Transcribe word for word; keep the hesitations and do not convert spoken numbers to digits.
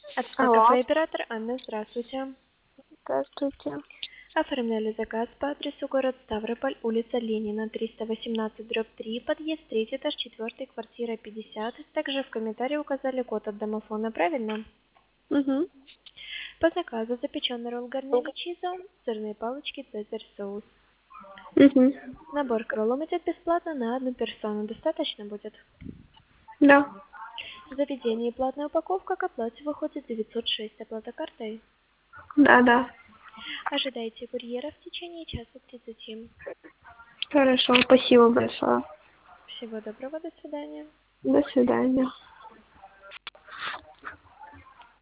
Отстой Алло, кафе оператор Анна, здравствуйте. здравствуйте. Оформляли заказ по адресу город Ставрополь, улица Ленина, триста восемнадцать, дробь три, подъезд третий, этаж четвертый, квартира пятьдесят. Также в комментарии указали код от домофона, правильно? Угу. По заказу запеченный ролл гарнир чиза, сырные палочки, цезарь соус. Угу. Набор к роллам идет бесплатно на одну персону. Достаточно будет? Да. В заведении платная упаковка, к оплате выходит девятьсот шесть, оплата картой. Да, да. Ожидайте курьера в течение часа тридцати. Хорошо, спасибо большое. Всего доброго, до свидания. До свидания.